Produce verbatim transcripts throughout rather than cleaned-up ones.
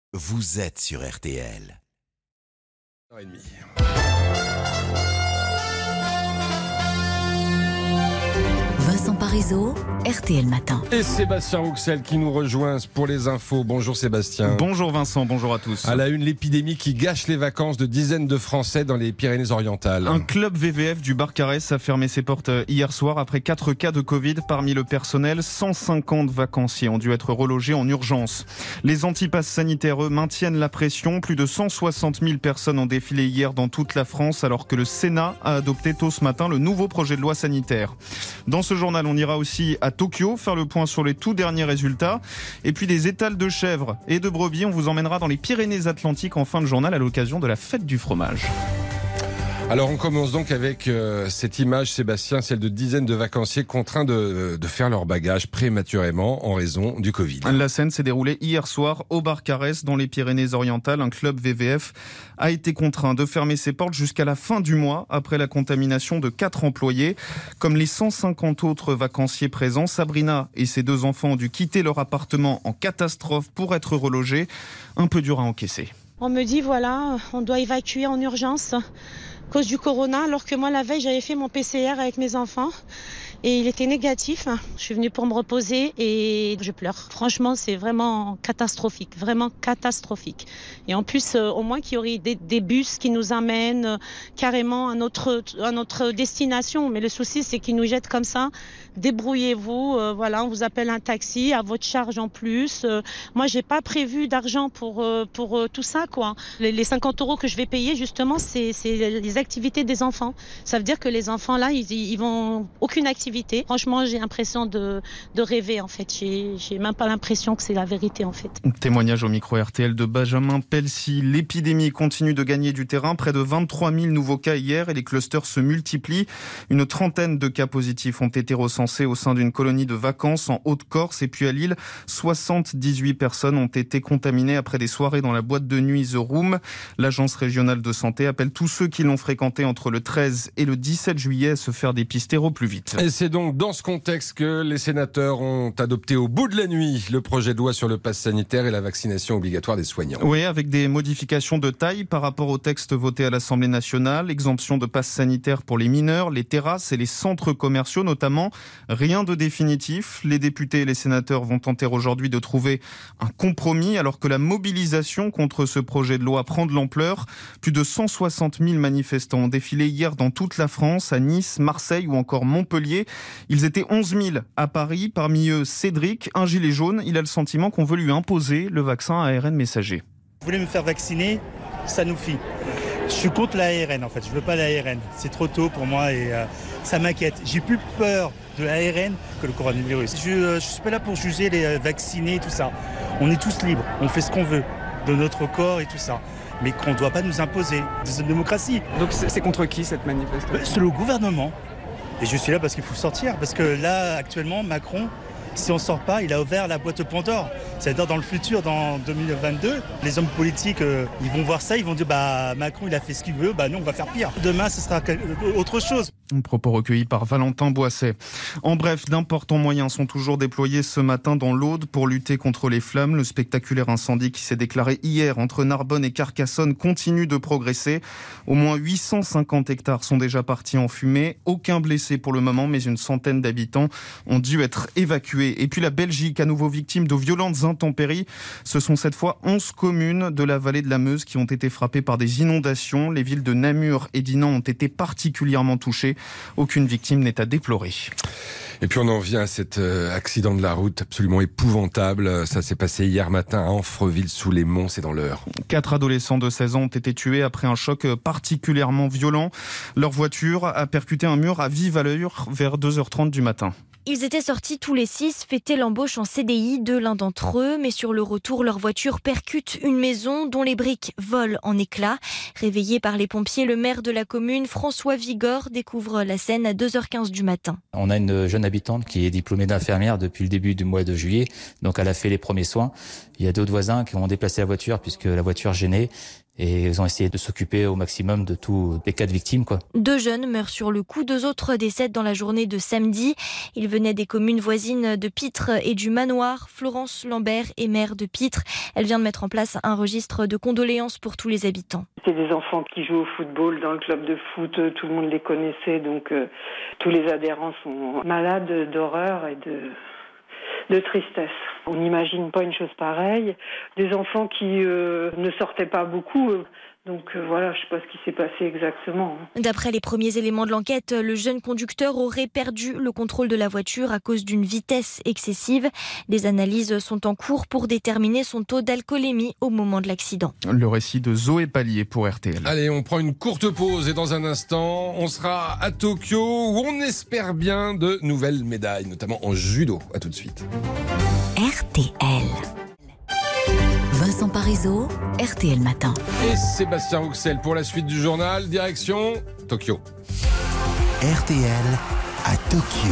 vous êtes sur R T L. heure trente. Vincent Parisot, R T L Matin. Et Sébastien Rouxel qui nous rejoint pour les infos. Bonjour Sébastien. Bonjour Vincent, bonjour à tous. À la une, l'épidémie qui gâche les vacances de dizaines de Français dans les Pyrénées-Orientales. Un club V V F du Barcarès a fermé ses portes hier soir après quatre cas de Covid parmi le personnel. cent cinquante vacanciers ont dû être relogés en urgence. Les antipasses sanitaires, eux, maintiennent la pression. Plus de cent soixante mille personnes ont défilé hier dans toute la France alors que le Sénat a adopté tôt ce matin le nouveau projet de loi sanitaire. Dans ce journal, on ira aussi à Tokyo faire le point sur les tout derniers résultats. Et puis des étals de chèvres et de brebis. On vous emmènera dans les Pyrénées-Atlantiques en fin de journal à l'occasion de la fête du fromage. Alors on commence donc avec euh, cette image, Sébastien, celle de dizaines de vacanciers contraints de, de faire leur bagage prématurément en raison du Covid. La scène s'est déroulée hier soir au Barcarès dans les Pyrénées-Orientales. Un club V V F a été contraint de fermer ses portes jusqu'à la fin du mois après la contamination de quatre employés. Comme les cent cinquante autres vacanciers présents, Sabrina et ses deux enfants ont dû quitter leur appartement en catastrophe pour être relogés. Un peu dur à encaisser. On me dit voilà, on doit évacuer en urgence à cause du corona, alors que moi la veille j'avais fait mon P C R avec mes enfants et il était négatif. Je suis venue pour me reposer et je pleure. Franchement, c'est vraiment catastrophique, vraiment catastrophique. Et en plus, euh, au moins qu'il y aurait des, des bus qui nous amènent euh, carrément à notre, à notre destination. Mais le souci, c'est qu'ils nous jettent comme ça. Débrouillez-vous, euh, voilà, on vous appelle un taxi à votre charge en plus. Euh, moi, j'ai pas prévu d'argent pour euh, pour euh, tout ça, quoi. Les, les cinquante euros que je vais payer, justement, c'est c'est les activités des enfants. Ça veut dire que les enfants là, ils ils vont aucune activité. Franchement, j'ai l'impression de, de rêver en fait. J'ai, j'ai même pas l'impression que c'est la vérité en fait. Témoignage au micro R T L de Benjamin Pelsi. L'épidémie continue de gagner du terrain. Près de vingt-trois mille nouveaux cas hier et les clusters se multiplient. Une trentaine de cas positifs ont été recensés au sein d'une colonie de vacances en Haute-Corse. Et puis à Lille, soixante-dix-huit personnes ont été contaminées après des soirées dans la boîte de nuit The Room. L'agence régionale de santé appelle tous ceux qui l'ont fréquenté entre le treize et le dix-sept juillet à se faire dépister au plus vite. Et c'est donc dans ce contexte que les sénateurs ont adopté au bout de la nuit le projet de loi sur le pass sanitaire et la vaccination obligatoire des soignants. Oui, avec des modifications de taille par rapport au texte voté à l'Assemblée nationale. Exemption de pass sanitaire pour les mineurs, les terrasses et les centres commerciaux notamment. Rien de définitif. Les députés et les sénateurs vont tenter aujourd'hui de trouver un compromis alors que la mobilisation contre ce projet de loi prend de l'ampleur. Plus de cent soixante mille manifestants ont défilé hier dans toute la France, à Nice, Marseille ou encore Montpellier. Ils étaient onze mille à Paris, parmi eux Cédric, un gilet jaune. Il a le sentiment qu'on veut lui imposer le vaccin à A R N messager. Vous voulez me faire vacciner, Sanofi. Je suis contre l'A R N en fait, je veux pas l'A R N. C'est trop tôt pour moi et euh, ça m'inquiète. J'ai plus peur de l'A R N que le coronavirus. Je ne euh, suis pas là pour juger les euh, vaccinés et tout ça. On est tous libres, on fait ce qu'on veut de notre corps et tout ça. Mais qu'on ne doit pas nous imposer. C'est une démocratie. Donc c'est contre qui cette manifestation ? C'est le gouvernement. Et je suis là parce qu'il faut sortir. Parce que là, actuellement, Macron, si on ne sort pas, il a ouvert la boîte Pandore. C'est-à-dire dans le futur, dans deux mille vingt-deux, les hommes politiques, euh, ils vont voir ça, ils vont dire bah Macron, il a fait ce qu'il veut, bah nous, on va faire pire. Demain, ce sera autre chose. Un propos recueilli par Valentin Boisset. En bref, d'importants moyens sont toujours déployés ce matin dans l'Aude pour lutter contre les flammes. Le spectaculaire incendie qui s'est déclaré hier entre Narbonne et Carcassonne continue de progresser. Au moins huit cent cinquante hectares sont déjà partis en fumée. Aucun blessé pour le moment, mais une centaine d'habitants ont dû être évacués. Et puis la Belgique, à nouveau victime de violentes intempéries. Ce sont cette fois onze communes de la vallée de la Meuse qui ont été frappées par des inondations. Les villes de Namur et Dinan ont été particulièrement touchées. Aucune victime n'est à déplorer. Et puis on en vient à cet euh, accident de la route absolument épouvantable. Ça s'est passé hier matin à Amfreville-sous-les-Monts, c'est dans l'Eure. Quatre adolescents de seize ans ont été tués après un choc particulièrement violent. Leur voiture a percuté un mur à vive allure vers deux heures trente du matin. Ils étaient sortis tous les six fêter l'embauche en C D I de l'un d'entre eux, mais sur le retour, leur voiture percute une maison dont les briques volent en éclats. Réveillé par les pompiers, le maire de la commune, François Vigor, découvre la scène à deux heures quinze du matin. On a une jeune habitante qui est diplômée d'infirmière depuis le début du mois de juillet, donc elle a fait les premiers soins. Il y a d'autres voisins qui ont déplacé la voiture puisque la voiture gênait. et ils ont essayé de s'occuper au maximum de tous les cas de victimes, quoi. Deux jeunes meurent sur le coup, deux autres décèdent dans la journée de samedi. Ils venaient des communes voisines de Pitre et du Manoir. Florence Lambert est maire de Pitre. Elle vient de mettre en place un registre de condoléances pour tous les habitants. C'est des enfants qui jouent au football dans le club de foot, tout le monde les connaissait, donc euh, tous les adhérents sont malades d'horreur et de... de tristesse. On n'imagine pas une chose pareille. Des enfants qui euh, ne sortaient pas beaucoup. Euh, donc euh, voilà, je ne sais pas ce qui s'est passé exactement. D'après les premiers éléments de l'enquête, le jeune conducteur aurait perdu le contrôle de la voiture à cause d'une vitesse excessive. Des analyses sont en cours pour déterminer son taux d'alcoolémie au moment de l'accident. Le récit de Zoé Pallier pour R T L. Allez, on prend une courte pause et dans un instant, on sera à Tokyo où on espère bien de nouvelles médailles, notamment en judo. À tout de suite. R T L. Vincent Parisot, R T L Matin. Et Sébastien Rouxel pour la suite du journal, direction Tokyo. R T L à Tokyo.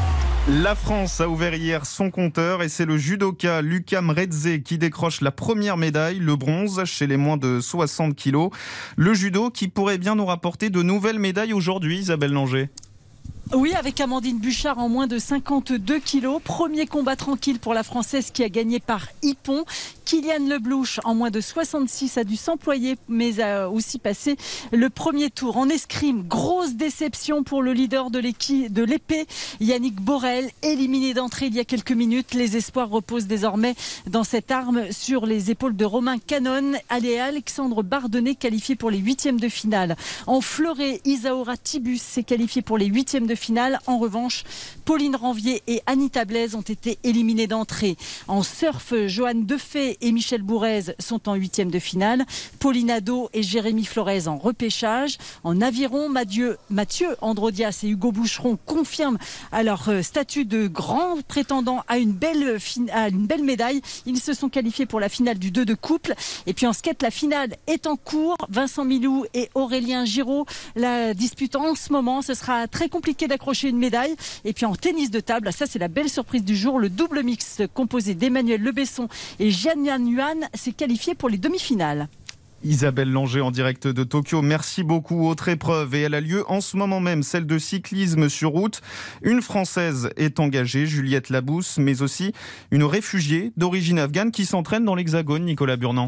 La France a ouvert hier son compteur et c'est le judoka Luka Mredze qui décroche la première médaille, le bronze, chez les moins de soixante kilos. Le judo qui pourrait bien nous rapporter de nouvelles médailles aujourd'hui, Isabelle Langer. Oui, avec Amandine Bouchard en moins de cinquante-deux kilos. Premier combat tranquille pour la Française qui a gagné par Ippon. Kylian Leblouch en moins de soixante-six a dû s'employer mais a aussi passé le premier tour. En escrime, grosse déception pour le leader de l'épée, Yannick Borel, éliminé d'entrée il y a quelques minutes. Les espoirs reposent désormais dans cette arme sur les épaules de Romain Canon. Allez, Alexandre Bardonnet qualifié pour les huitièmes de finale. En fleuret, Isaura Tibus s'est qualifié pour les huitièmes de finale. En revanche, Pauline Ranvier et Anita Blaise ont été éliminées d'entrée. En surf, Joanne Defay et Michel Bourrez sont en huitième de finale. Pauline Ado et Jérémy Flores en repêchage. En aviron, Mathieu, Mathieu Androdias et Hugo Boucheron confirment à leur statut de grands prétendants à une belle, à une belle médaille. Ils se sont qualifiés pour la finale du deux de couple. Et puis en skate, la finale est en cours. Vincent Milou et Aurélien Giraud la disputent en ce moment. Ce sera très compliqué d'accrocher une médaille. Et puis en tennis de table, ça c'est la belle surprise du jour, le double mix composé d'Emmanuel Lebesson et Jian Yuan s'est qualifié pour les demi-finales. Isabelle Langer en direct de Tokyo, merci beaucoup. Autre épreuve et elle a lieu en ce moment même, celle de cyclisme sur route. Une Française est engagée, Juliette Labousse, mais aussi une réfugiée d'origine afghane qui s'entraîne dans l'Hexagone, Nicolas Burnand.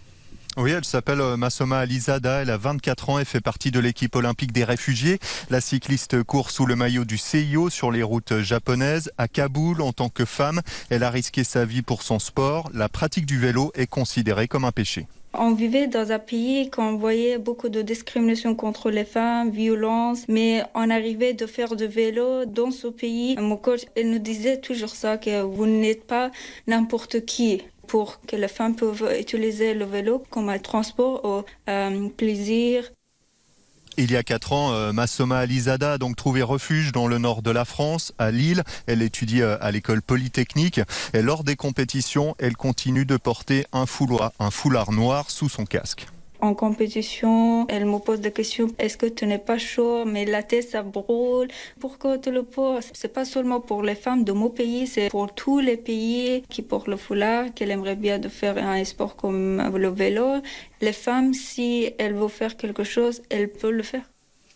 Oui, elle s'appelle Masoma Alizada, elle a vingt-quatre ans et fait partie de l'équipe olympique des réfugiés. La cycliste court sous le maillot du C I O sur les routes japonaises. À Kaboul, en tant que femme, elle a risqué sa vie pour son sport. La pratique du vélo est considérée comme un péché. On vivait dans un pays où on voyait beaucoup de discrimination contre les femmes, violence, mais on arrivait de faire du vélo dans ce pays. Mon coach, il nous disait toujours ça, que vous n'êtes pas n'importe qui. Pour que les femmes peuvent utiliser le vélo comme un transport ou un plaisir. Il y a quatre ans, euh, Masoma Alizada a donc trouvé refuge dans le nord de la France, à Lille. Elle étudie euh, à l'école polytechnique. Et lors des compétitions, elle continue de porter un foulard, un foulard noir sous son casque. En compétition, elle me pose des questions. Est-ce que tu n'es pas chaud? Mais la tête, ça brûle. Pourquoi tu le portes? C'est pas seulement pour les femmes de mon pays, c'est pour tous les pays qui portent le foulard, qu'elle aimerait bien de faire un sport comme le vélo. Les femmes, si elles veulent faire quelque chose, elles peuvent le faire.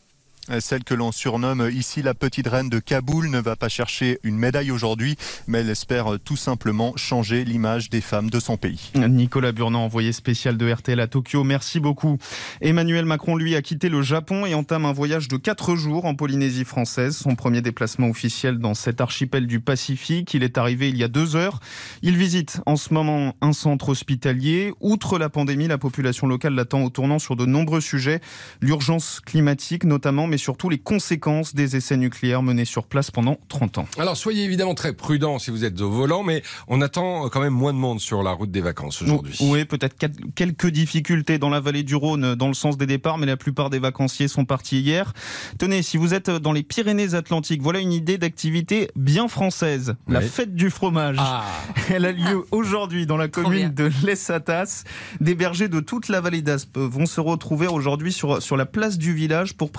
Celle que l'on surnomme ici la petite reine de Kaboul ne va pas chercher une médaille aujourd'hui, mais elle espère tout simplement changer l'image des femmes de son pays. Nicolas Burnand, envoyé spécial de R T L à Tokyo, merci beaucoup. Emmanuel Macron, lui, a quitté le Japon et entame un voyage de quatre jours en Polynésie française. Son premier déplacement officiel dans cet archipel du Pacifique. Il est arrivé il y a deux heures. Il visite en ce moment un centre hospitalier. Outre la pandémie, la population locale l'attend au tournant sur de nombreux sujets. L'urgence climatique notamment, mais surtout les conséquences des essais nucléaires menés sur place pendant trente ans. Alors soyez évidemment très prudents si vous êtes au volant, mais on attend quand même moins de monde sur la route des vacances aujourd'hui. Oui, peut-être quelques difficultés dans la vallée du Rhône dans le sens des départs, mais la plupart des vacanciers sont partis hier. Tenez, si vous êtes dans les Pyrénées-Atlantiques, voilà une idée d'activité bien française. La oui. fête du fromage. Ah. Elle a lieu aujourd'hui dans la commune de l'Essatas. Des bergers de toute la vallée d'Aspe vont se retrouver aujourd'hui sur, sur la place du village pour présenter leur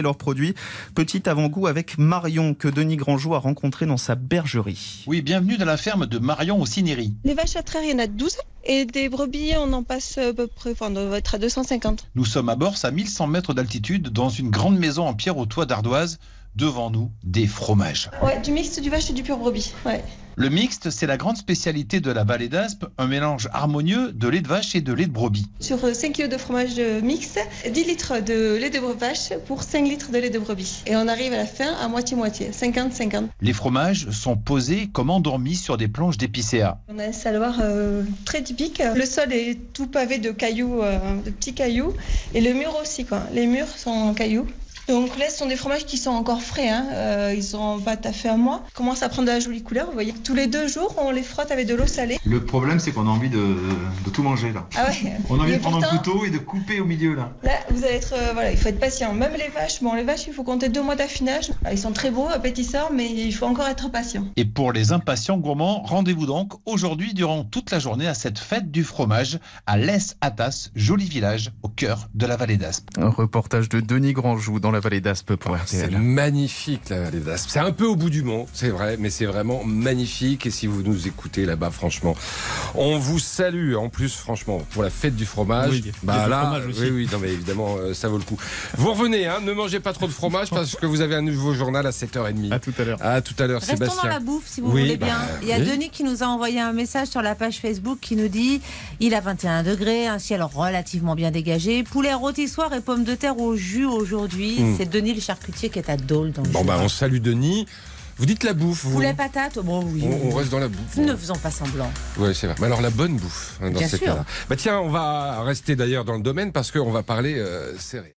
leurs produits. Petit avant-goût avec Marion, que Denis Grandjou a rencontré dans sa bergerie. Oui, bienvenue dans la ferme de Marion au Cinieri. Les vaches à traire, il y en a douze. Et des brebis, on en passe à peu près, enfin, on doit être à deux cent cinquante. Nous sommes à Borse, à mille cent mètres d'altitude, dans une grande maison en pierre au toit d'ardoise. Devant nous, des fromages. Ouais, du mixte, du vache et du pur brebis. Ouais. Le mixte, c'est la grande spécialité de la vallée d'Aspe, un mélange harmonieux de lait de vache et de lait de brebis. Sur cinq kilos de fromage mixte, dix litres de lait de vache pour cinq litres de lait de brebis. Et on arrive à la fin à moitié-moitié, cinquante cinquante. Les fromages sont posés comme endormis sur des planches d'épicéa. On a un saloir euh, très typique. Le sol est tout pavé de cailloux, euh, de petits cailloux. Et le mur aussi, quoi. Les murs sont en cailloux. Donc là, ce sont des fromages qui sont encore frais, hein. euh, ils ont pas tout à fait un mois. Ils commencent à prendre de la jolie couleur. Vous voyez que tous les deux jours, on les frotte avec de l'eau salée. Le problème, c'est qu'on a envie de, de tout manger là. Ah ouais. On a envie Mais de prendre pourtant, un couteau et de couper au milieu là. Là, vous allez être, euh, voilà, il faut être patient. Même les vaches, bon, les vaches, il faut compter deux mois d'affinage. Ils sont très beaux, appétisseurs, mais il faut encore être patient. Et pour les impatients gourmands, rendez-vous donc aujourd'hui durant toute la journée à cette fête du fromage à Les Atas, joli village au cœur de la vallée d'Aspe. Un reportage de Denis Grandjou dans la vallée d'Aspe pour R T L. C'est magnifique la vallée d'Aspe. C'est un peu au bout du monde, c'est vrai, mais c'est vraiment magnifique. Et si vous nous écoutez là-bas, franchement, on vous salue. En plus, franchement, pour la fête du fromage, oui, bah du là, fromage aussi. oui, oui, non mais évidemment, euh, ça vaut le coup. Vous revenez, hein, ne mangez pas trop de fromage parce que vous avez un nouveau journal à sept heures trente. À tout à l'heure. À tout à l'heure, Restons Sébastien. dans la bouffe, si vous Oui, voulez bah, bien. Il y a oui. Denis qui nous a envoyé un message sur la page Facebook qui nous dit il a vingt et un degrés, un ciel relativement bien dégagé, poulet rôtissoir et pommes de terre au jus aujourd'hui. Mm. C'est Denis le charcutier qui est à Dole dans le Bon jus. bah on salue Denis. Vous dites la bouffe, vous. Poulet patate, bon oui. On, on reste dans la bouffe. Ne faisons pas semblant. Oui, c'est vrai. Mais alors la bonne bouffe hein, dans Bien ces sûr. cas-là. Bah tiens, on va rester d'ailleurs dans le domaine parce qu'on va parler euh, céréales.